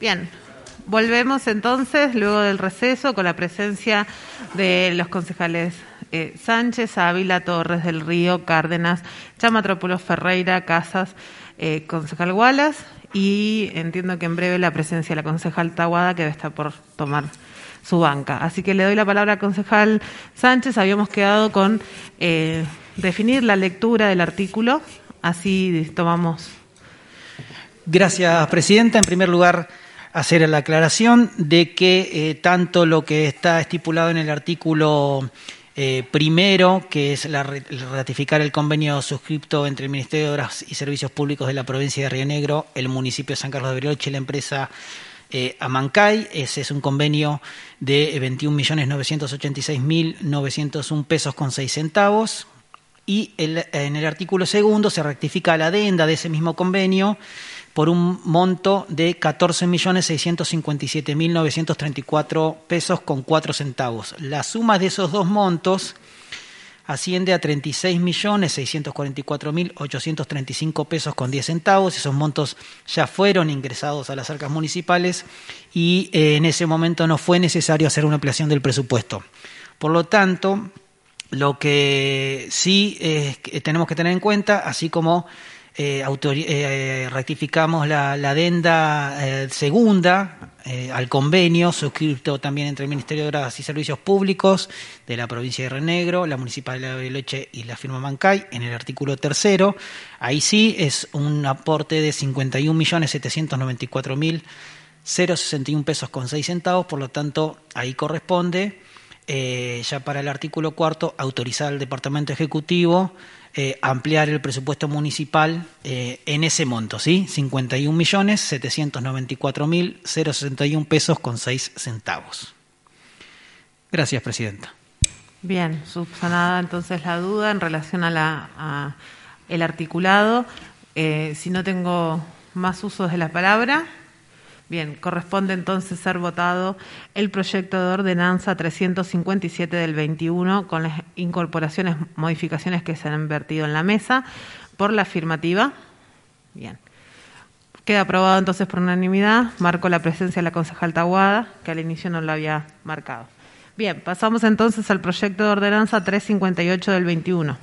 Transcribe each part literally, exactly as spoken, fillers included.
Bien, volvemos entonces, luego del receso, con la presencia de los concejales eh, Sánchez, Ávila, Torres del Río, Cárdenas, Chamatrópolos, Ferreira, Casas, eh, concejal Wallace, y entiendo que en breve la presencia de la concejal Taboada, que está por tomar su banca. Así que le doy la palabra al concejal Sánchez. Habíamos quedado con eh, definir la lectura del artículo, así tomamos. Gracias, presidenta. En primer lugar, hacer la aclaración de que eh, tanto lo que está estipulado en el artículo eh, primero, que es la, ratificar el convenio suscripto entre el Ministerio de Obras y Servicios Públicos de la provincia de Río Negro, el municipio de San Carlos de Bariloche y la empresa eh, Amancay. Ese es un convenio de veintiún millones novecientos ochenta y seis mil novecientos un pesos con seis centavos. Y el, en el artículo segundo se rectifica la adenda de ese mismo convenio por un monto de catorce millones seiscientos cincuenta y siete mil novecientos treinta y cuatro pesos con cuatro centavos. La suma de esos dos montos asciende a treinta y seis millones seiscientos cuarenta y cuatro mil ochocientos treinta y cinco pesos con diez centavos. Esos montos ya fueron ingresados a las arcas municipales y eh, en ese momento no fue necesario hacer una ampliación del presupuesto. Por lo tanto, lo que sí eh, tenemos que tener en cuenta, así como Eh, autori- eh, rectificamos la, la adenda eh, segunda eh, al convenio suscrito también entre el Ministerio de Obras y Servicios Públicos de la provincia de Río Negro, la Municipalidad de Bariloche y la firma Amancay, en el artículo tercero. Ahí sí es un aporte de cincuenta y un millones setecientos noventa y cuatro mil sesenta y un pesos con seis centavos, por lo tanto ahí corresponde eh, ya para el artículo cuarto autorizar al Departamento Ejecutivo Eh, ampliar el presupuesto municipal eh, en ese monto, ¿sí? cincuenta y un millones setecientos noventa y cuatro mil sesenta y un pesos con seis centavos. Gracias, presidenta. Bien, subsanada entonces la duda en relación a la a el articulado. Eh, si no tengo más usos de la palabra, bien, corresponde entonces ser votado el proyecto de ordenanza trescientos cincuenta y siete del veintiuno con las incorporaciones, modificaciones que se han vertido en la mesa. Por la afirmativa. Bien. Queda aprobado entonces por unanimidad. Marco la presencia de la concejal Taboada, que al inicio no lo había marcado. Bien, pasamos entonces al proyecto de ordenanza trescientos cincuenta y ocho del veintiuno.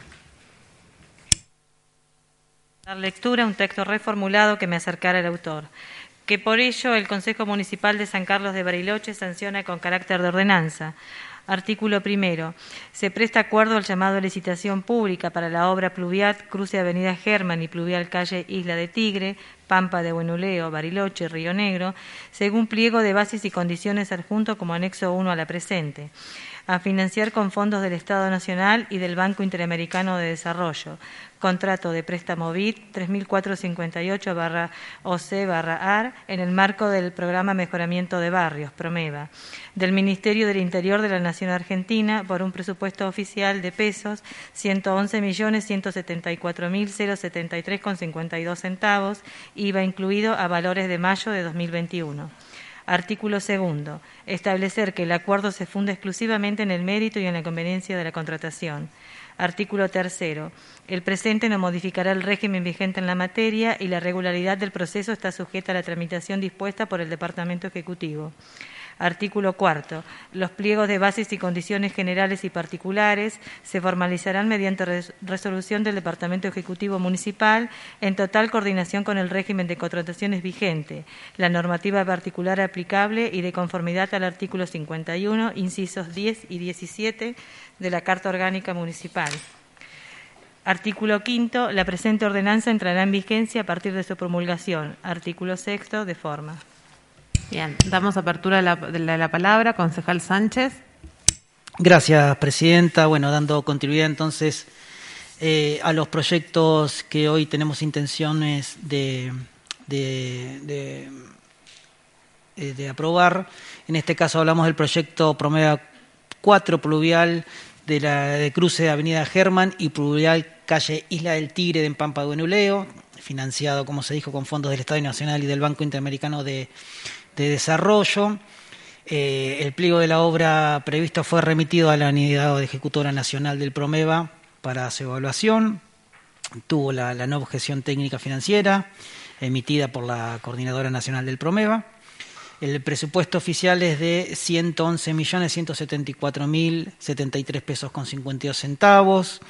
Dar lectura a un texto reformulado que me acercara el autor. Que por ello el Consejo Municipal de San Carlos de Bariloche sanciona con carácter de ordenanza. Artículo primero. Se presta acuerdo al llamado a licitación pública para la obra Pluvial Cruce Avenida Germán y Pluvial Calle Isla de Tigre, Pampa de Buenuleo, Bariloche, Río Negro, según pliego de bases y condiciones adjunto como anexo uno a la presente, a financiar con fondos del Estado Nacional y del Banco Interamericano de Desarrollo. Contrato de préstamo B I D tres mil cuatrocientos cincuenta y ocho barra O C barra A R en el marco del Programa Mejoramiento de Barrios, PROMEVA, del Ministerio del Interior de la Nación Argentina por un presupuesto oficial de pesos ciento once millones ciento setenta y cuatro mil setenta y tres con cincuenta y dos centavos, I V A incluido a valores de mayo de dos mil veintiuno. Artículo segundo. Establecer que el acuerdo se funde exclusivamente en el mérito y en la conveniencia de la contratación. Artículo tercero. El presente no modificará el régimen vigente en la materia y la regularidad del proceso está sujeta a la tramitación dispuesta por el Departamento Ejecutivo. Artículo cuarto. Los pliegos de bases y condiciones generales y particulares se formalizarán mediante res- resolución del Departamento Ejecutivo Municipal en total coordinación con el régimen de contrataciones vigente, la normativa particular aplicable y de conformidad al artículo cincuenta y uno, incisos diez y diecisiete de la Carta Orgánica Municipal. Artículo quinto. La presente ordenanza entrará en vigencia a partir de su promulgación. Artículo sexto. De forma. Bien, damos apertura de la, de la, de la palabra. Concejal Sánchez. Gracias, presidenta. Bueno, dando continuidad entonces eh, a los proyectos que hoy tenemos intenciones de, de, de, de, de aprobar. En este caso hablamos del proyecto PROMEVA cuatro pluvial de la de cruce de Avenida Germán y pluvial calle Isla del Tigre de Pampa de Buenuleo, financiado, como se dijo, con fondos del Estado Nacional y del Banco Interamericano de de Desarrollo. Eh, el pliego de la obra previsto fue remitido a la Unidad Ejecutora Nacional del PROMEVA para su evaluación. Tuvo la, la no objeción técnica financiera emitida por la Coordinadora Nacional del PROMEVA. El presupuesto oficial es de ciento once millones ciento setenta y cuatro mil setenta y tres pesos con cincuenta y dos centavos.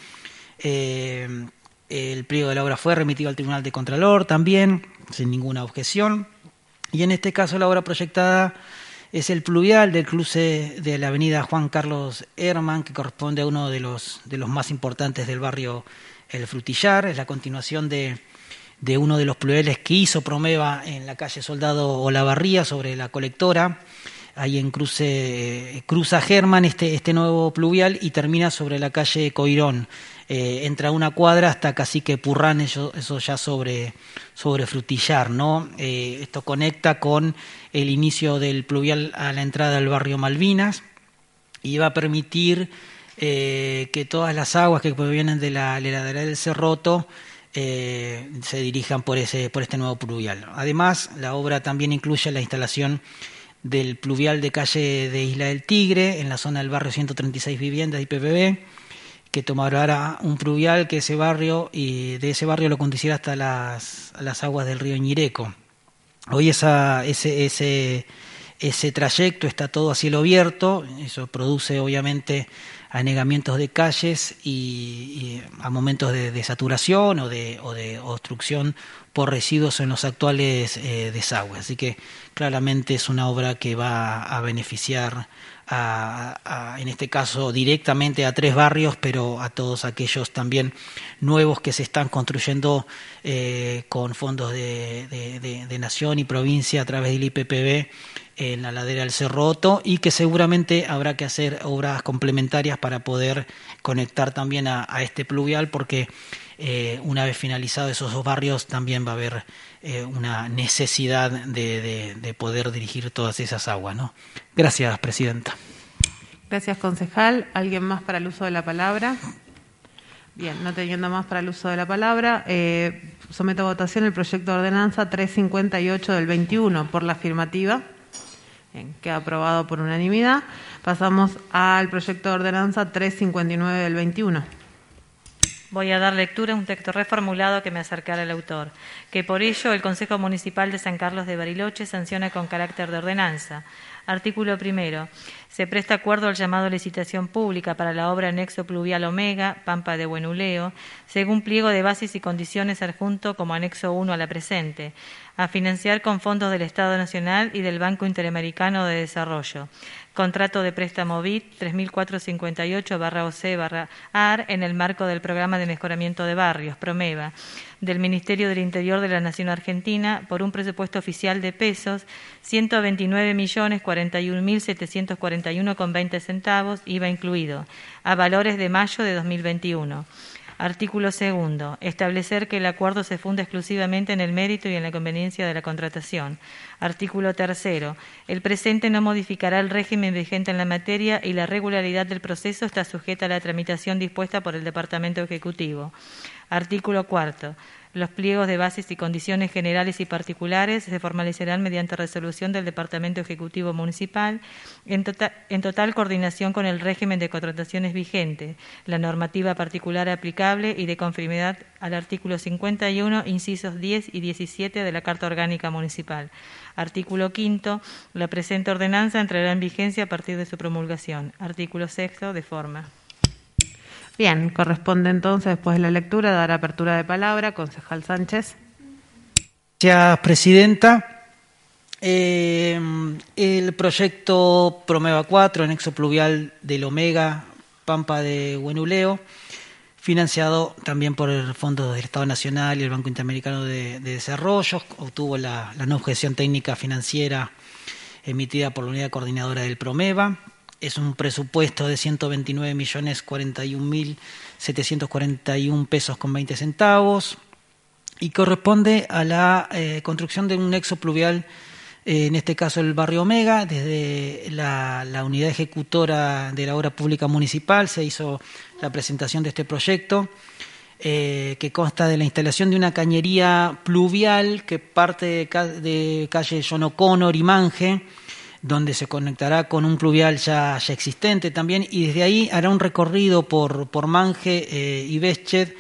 Eh, el pliego de la obra fue remitido al Tribunal de Contralor también, sin ninguna objeción. Y en este caso la obra proyectada es el pluvial del cruce de la avenida Juan Carlos Herman, que corresponde a uno de los, de los más importantes del barrio El Frutillar. Es la continuación de, de uno de los pluviales que hizo Promeva en la calle Soldado Olavarría, sobre la colectora. Ahí en cruce, cruza Herman este, este nuevo pluvial y termina sobre la calle Coirón. Eh, entra una cuadra hasta Cacique Purrán, eso, eso ya sobre, sobre Frutillar, ¿no? Eh, esto conecta con el inicio del pluvial a la entrada del barrio Malvinas y va a permitir eh, que todas las aguas que provienen de la heladera del Cerroto eh, se dirijan por, ese, por este nuevo pluvial. Además, la obra también incluye la instalación del pluvial de calle de Isla del Tigre, en la zona del barrio ciento treinta y seis viviendas y P P B, que tomará un pluvial que ese barrio y de ese barrio lo conducirá hasta las, las aguas del río Ñireco. Hoy esa, ese, ese, ese trayecto está todo a cielo abierto, eso produce obviamente anegamientos de calles y, y a momentos de, de saturación o de, o de obstrucción por residuos en los actuales eh, desagües. Así que claramente es una obra que va a beneficiar A, a, en este caso directamente a tres barrios, pero a todos aquellos también nuevos que se están construyendo eh, con fondos de, de, de, de nación y provincia a través del I P P B en la ladera del Cerroto, y que seguramente habrá que hacer obras complementarias para poder conectar también a, a este pluvial, porque eh, una vez finalizados esos dos barrios también va a haber eh, una necesidad de, de, de poder dirigir todas esas aguas, ¿no? Gracias, Presidenta. Gracias, concejal. ¿Alguien más para el uso de la palabra? Bien, no teniendo más para el uso de la palabra, eh, someto a votación el proyecto de ordenanza trescientos cincuenta y ocho del veintiuno. Por la afirmativa. Bien, queda aprobado por unanimidad. Pasamos al proyecto de ordenanza trescientos cincuenta y nueve del veintiuno. Voy a dar lectura a un texto reformulado que me acercará al autor, que por ello el Consejo Municipal de San Carlos de Bariloche sanciona con carácter de ordenanza. Artículo primero. Se presta acuerdo al llamado a licitación pública para la obra Anexo Pluvial Omega, Pampa de Buenuleo, según pliego de bases y condiciones adjunto como anexo uno a la presente, a financiar con fondos del Estado Nacional y del Banco Interamericano de Desarrollo. Contrato de préstamo B I T tres mil cuatrocientos cincuenta y ocho barra O C barra A R en el marco del Programa de Mejoramiento de Barrios, Promeva, del Ministerio del Interior de la Nación Argentina por un presupuesto oficial de pesos ciento veintinueve millones cuarenta y un mil setecientos cuarenta y uno con veinte centavos, I V A incluido, a valores de mayo de dos mil veintiuno. Artículo segundo. Establecer que el acuerdo se funda exclusivamente en el mérito y en la conveniencia de la contratación. Artículo tercero. El presente no modificará el régimen vigente en la materia y la regularidad del proceso está sujeta a la tramitación dispuesta por el Departamento Ejecutivo. Artículo cuarto. Los pliegos de bases y condiciones generales y particulares se formalizarán mediante resolución del Departamento Ejecutivo Municipal en, tota- en total coordinación con el régimen de contrataciones vigente, la normativa particular aplicable y de conformidad al artículo cincuenta y uno, incisos diez y diecisiete de la Carta Orgánica Municipal. Artículo quinto. La presente ordenanza entrará en vigencia a partir de su promulgación. Artículo sexto. De forma. Bien, corresponde entonces, después de la lectura, dar apertura de palabra. Concejal Sánchez. Gracias, Presidenta. Eh, el proyecto Promeva cuatro, anexo pluvial del Omega, Pampa de Buenuleo, financiado también por el Fondo del Estado Nacional y el Banco Interamericano de, de Desarrollo, obtuvo la, la no objeción técnica financiera emitida por la Unidad Coordinadora del Promeva. Es un presupuesto de ciento veintinueve millones cuarenta y un mil setecientos cuarenta y un pesos con veinte centavos y corresponde a la eh, construcción de un nexo pluvial, eh, en este caso el barrio Omega. Desde la, la unidad ejecutora de la obra pública municipal se hizo la presentación de este proyecto, eh, que consta de la instalación de una cañería pluvial que parte de, ca de calle John O'Connor y Manje, donde se conectará con un pluvial ya, ya existente también, y desde ahí hará un recorrido por, por Manje eh, y Béched,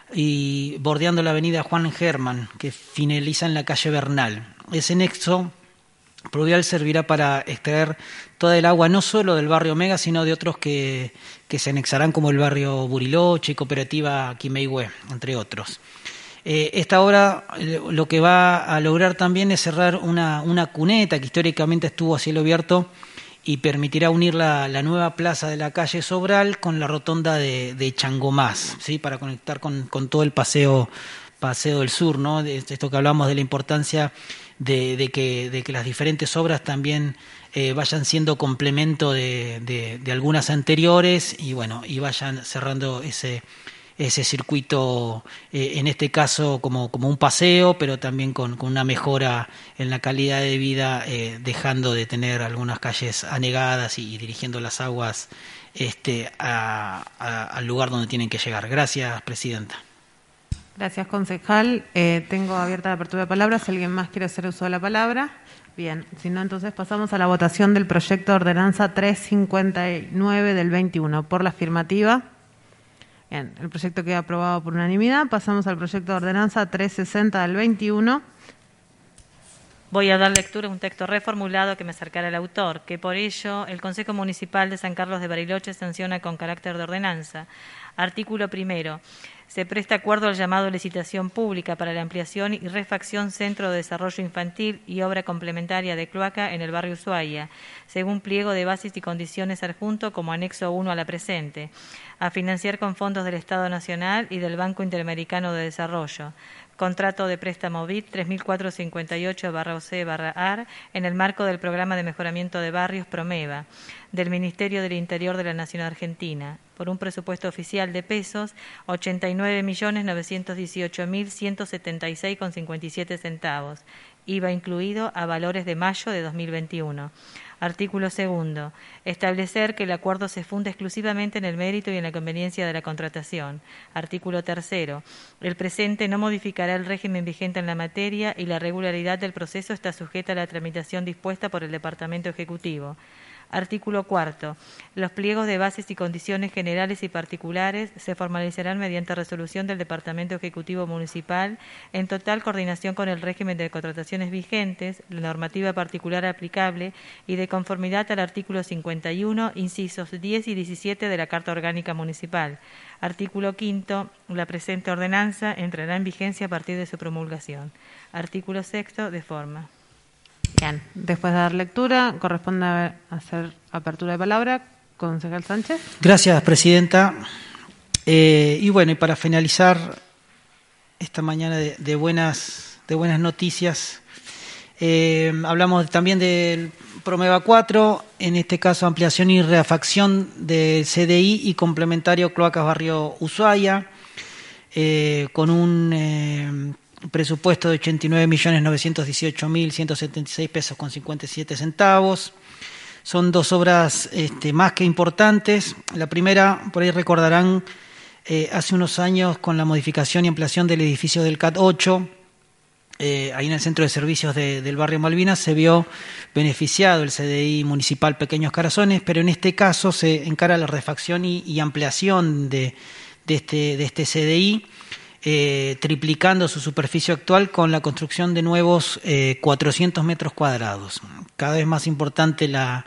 y bordeando la avenida Juan Herman, que finaliza en la calle Bernal. Ese nexo pluvial servirá para extraer toda el agua, no solo del barrio Omega, sino de otros que, que se anexarán, como el barrio Buriloche y Cooperativa Quimehue, entre otros. Eh, esta obra eh, lo que va a lograr también es cerrar una, una cuneta que históricamente estuvo a cielo abierto y permitirá unir la, la nueva plaza de la calle Sobral con la rotonda de, de Changomás, ¿sí? Para conectar con, con todo el paseo, paseo del sur, ¿no? De esto que hablamos de la importancia de, de, que, de que las diferentes obras también eh, vayan siendo complemento de, de, de algunas anteriores y bueno, y vayan cerrando ese ese circuito, eh, en este caso como, como un paseo, pero también con, con una mejora en la calidad de vida, eh, dejando de tener algunas calles anegadas y, y dirigiendo las aguas este, a, a, al lugar donde tienen que llegar. Gracias, Presidenta. Gracias, concejal. Eh, tengo abierta la apertura de palabras. Si alguien más quiere hacer uso de la palabra. Bien, si no, entonces pasamos a la votación del proyecto de ordenanza trescientos cincuenta y nueve del veintiuno. Por la afirmativa. Bien, el proyecto queda aprobado por unanimidad. Pasamos al proyecto de ordenanza trescientos sesenta del veintiuno. Voy a dar lectura a un texto reformulado que me acercará al autor, que por ello el Consejo Municipal de San Carlos de Bariloche sanciona con carácter de ordenanza. Artículo primero. Se presta acuerdo al llamado licitación pública para la ampliación y refacción Centro de Desarrollo Infantil y obra complementaria de cloaca en el barrio Ushuaia, según pliego de bases y condiciones adjunto como anexo uno a la presente, a financiar con fondos del Estado Nacional y del Banco Interamericano de Desarrollo. Contrato de préstamo B I D tres mil cuatrocientos cincuenta y ocho barra O C barra A R en el marco del Programa de Mejoramiento de Barrios PROMEVA del Ministerio del Interior de la Nación Argentina por un presupuesto oficial de pesos ochenta y nueve millones novecientos dieciocho mil ciento setenta y seis con cincuenta y siete centavos, I V A incluido, a valores de mayo de dos mil veintiuno. Artículo segundo. Establecer que el acuerdo se funda exclusivamente en el mérito y en la conveniencia de la contratación. Artículo tercero. El presente no modificará el régimen vigente en la materia y la regularidad del proceso está sujeta a la tramitación dispuesta por el Departamento Ejecutivo. Artículo cuarto. Los pliegos de bases y condiciones generales y particulares se formalizarán mediante resolución del Departamento Ejecutivo Municipal en total coordinación con el régimen de contrataciones vigentes, la normativa particular aplicable y de conformidad al artículo cincuenta y uno, incisos diez y diecisiete de la Carta Orgánica Municipal. Artículo quinto. La presente ordenanza entrará en vigencia a partir de su promulgación. Artículo sexto. De forma. Bien, después de dar lectura, corresponde hacer apertura de palabra. Concejal Sánchez. Gracias, Presidenta. Eh, y bueno, y para finalizar esta mañana de, de, buenas, de buenas noticias, eh, hablamos también del PROMEVA cuatro, en este caso ampliación y refacción del C D I y complementario Cloacas Barrio Ushuaia, eh, con un... Eh, presupuesto de ochenta y nueve millones novecientos dieciocho mil ciento setenta y seis pesos con cincuenta y siete centavos. Son dos obras este, más que importantes. La primera, por ahí recordarán, eh, hace unos años con la modificación y ampliación del edificio del C A T ocho, eh, ahí en el Centro de Servicios de, del barrio Malvinas, se vio beneficiado el C D I municipal Pequeños Carazones, pero en este caso se encara la refacción y, y ampliación de, de, este, de este C D I, Eh, triplicando su superficie actual con la construcción de nuevos eh, cuatrocientos metros cuadrados. Cada vez más importante la,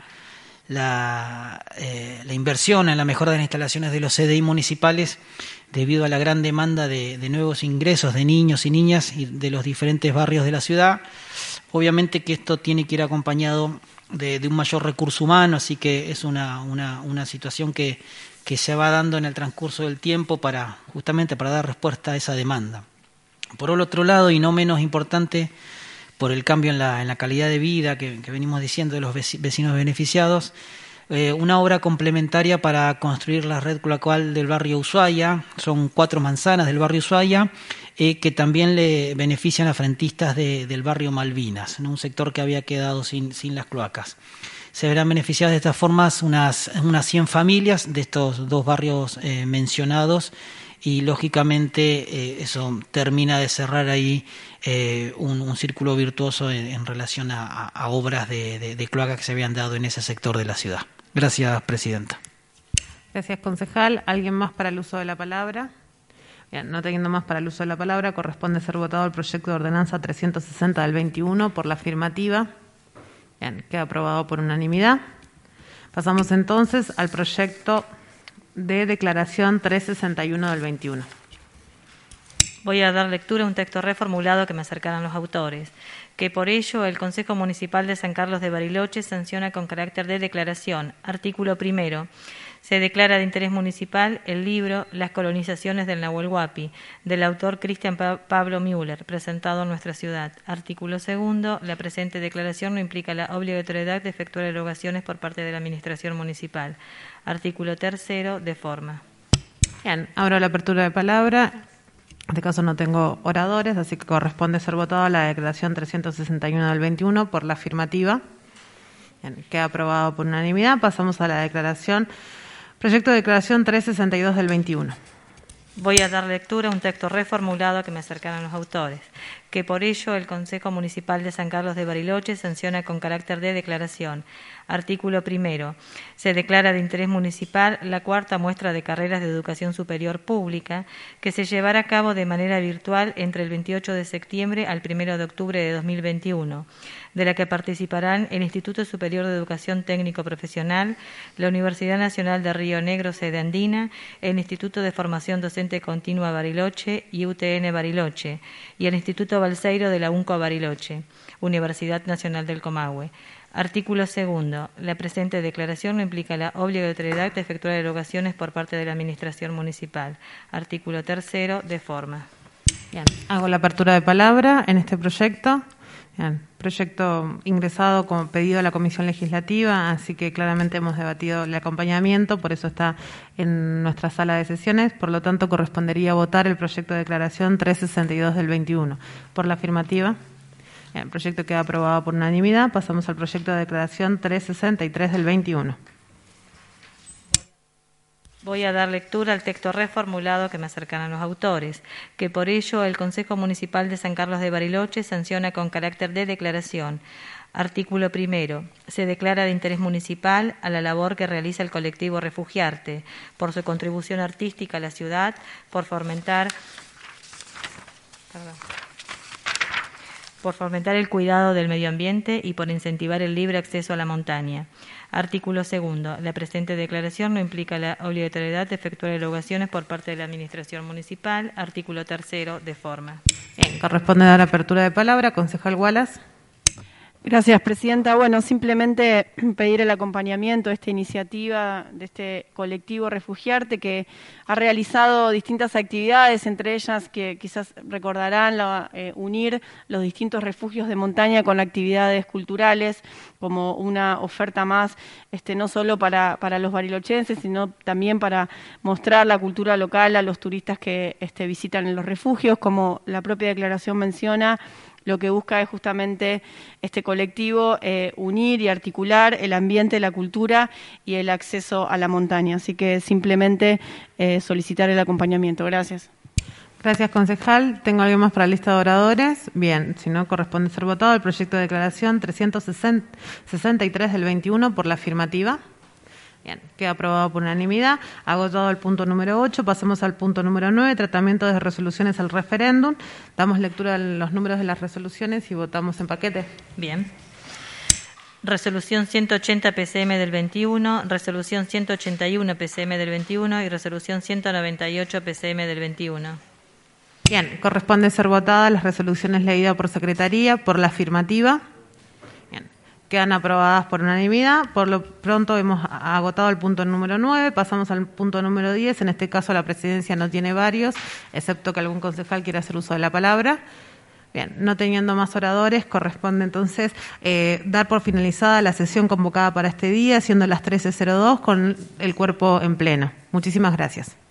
la, eh, la inversión en la mejora de las instalaciones de los C D I municipales debido a la gran demanda de, de nuevos ingresos de niños y niñas y de los diferentes barrios de la ciudad. Obviamente que esto tiene que ir acompañado de, de un mayor recurso humano, así que es una, una, una situación que que se va dando en el transcurso del tiempo para justamente para dar respuesta a esa demanda. Por el otro lado, y no menos importante, por el cambio en la, en la calidad de vida que, que venimos diciendo de los vecinos beneficiados, eh, una obra complementaria para construir la red cloacal del barrio Ushuaia, son cuatro manzanas del barrio Ushuaia, eh, que también le benefician a frentistas de, del barrio Malvinas, ¿no? Un sector que había quedado sin, sin las cloacas. Se verán beneficiadas de estas formas unas, unas cien familias de estos dos barrios eh, mencionados y, lógicamente, eh, eso termina de cerrar ahí eh, un, un círculo virtuoso en, en relación a, a, a obras de, de, de cloaca que se habían dado en ese sector de la ciudad. Gracias, Presidenta. Gracias, concejal. ¿Alguien más para el uso de la palabra? Bien, no teniendo más para el uso de la palabra, corresponde ser votado el proyecto de ordenanza trescientos sesenta del veintiuno por la afirmativa. Bien, queda aprobado por unanimidad. Pasamos entonces al proyecto de declaración trescientos sesenta y uno del veintiuno. Voy a dar lectura a un texto reformulado que me acercaron los autores, que por ello el Consejo Municipal de San Carlos de Bariloche sanciona con carácter de declaración. Artículo primero. Se declara de interés municipal el libro Las colonizaciones del Nahuel Huapi, del autor Cristian pa Pablo Müller, presentado en nuestra ciudad. Artículo segundo. La presente declaración no implica la obligatoriedad de efectuar erogaciones por parte de la Administración Municipal. Artículo tercero. De forma. Bien, abro la apertura de palabra. En este caso no tengo oradores, así que corresponde ser votada la declaración trescientos sesenta y uno del veintiuno por la afirmativa. Bien, queda aprobado por unanimidad. Pasamos a la declaración, proyecto de declaración trescientos sesenta y dos del veintiuno. Voy a dar lectura a un texto reformulado que me acercaron los autores, que por ello el Consejo Municipal de San Carlos de Bariloche sanciona con carácter de declaración. Artículo primero. Se declara de interés municipal la cuarta muestra de carreras de educación superior pública que se llevará a cabo de manera virtual entre el veintiocho de septiembre al primero de octubre de dos mil veintiuno, de la que participarán el Instituto Superior de Educación Técnico Profesional, la Universidad Nacional de Río Negro, sede andina, el Instituto de Formación Docente Continua Bariloche y U T N Bariloche, y el Instituto Balseiro de la UNCO Bariloche, Universidad Nacional del Comahue. Artículo segundo. La presente declaración no implica la obligatoriedad de efectuar erogaciones por parte de la Administración Municipal. Artículo tercero. De forma. Bien, hago la apertura de palabra en este proyecto. Bien, proyecto ingresado como pedido a la Comisión Legislativa, así que claramente hemos debatido el acompañamiento, por eso está en nuestra sala de sesiones, por lo tanto correspondería votar el proyecto de declaración trescientos sesenta y dos del veintiuno. Por la afirmativa. Bien, el proyecto queda aprobado por unanimidad. Pasamos al proyecto de declaración trescientos sesenta y tres del veintiuno. Voy a dar lectura al texto reformulado que me acercan los autores, que por ello el Consejo Municipal de San Carlos de Bariloche sanciona con carácter de declaración. Artículo primero. Se declara de interés municipal a la labor que realiza el colectivo Refugiarte, por su contribución artística a la ciudad, por fomentar... Perdón. por fomentar el cuidado del medio ambiente y por incentivar el libre acceso a la montaña. Artículo segundo. La presente declaración no implica la obligatoriedad de efectuar erogaciones por parte de la Administración Municipal. Artículo tercero. De forma. Bien, corresponde dar apertura de palabra. Concejal Wallace. Gracias, Presidenta. Bueno, simplemente pedir el acompañamiento de esta iniciativa, de este colectivo Refugiarte, que ha realizado distintas actividades, entre ellas que quizás recordarán la, eh, unir los distintos refugios de montaña con actividades culturales, como una oferta más, este, no solo para, para los barilochenses, sino también para mostrar la cultura local a los turistas que este, visitan en los refugios, como la propia declaración menciona. Lo que busca es justamente este colectivo eh, unir y articular el ambiente, la cultura y el acceso a la montaña. Así que simplemente eh, solicitar el acompañamiento. Gracias. Gracias, concejal. ¿Tengo algo más para la lista de oradores? Bien, si no, corresponde ser votado el proyecto de declaración trescientos sesenta y tres del veintiuno por la afirmativa. Bien, queda aprobado por unanimidad. Agotado el punto número ocho, pasamos al punto número nueve, tratamiento de resoluciones al referéndum. Damos lectura a los números de las resoluciones y votamos en paquete. Bien. Resolución ciento ochenta P C M del veintiuno, resolución ciento ochenta y uno P C M del veintiuno y resolución ciento noventa y ocho P C M del veintiuno. Bien, corresponde ser votadas las resoluciones leídas por secretaría, por la afirmativa. Bien, quedan aprobadas por unanimidad. Por lo pronto hemos agotado el punto número nueve, pasamos al punto número diez. En este caso la presidencia no tiene varios, excepto que algún concejal quiera hacer uso de la palabra. Bien, no teniendo más oradores, corresponde entonces eh, dar por finalizada la sesión convocada para este día, siendo las trece cero dos con el cuerpo en pleno. Muchísimas gracias.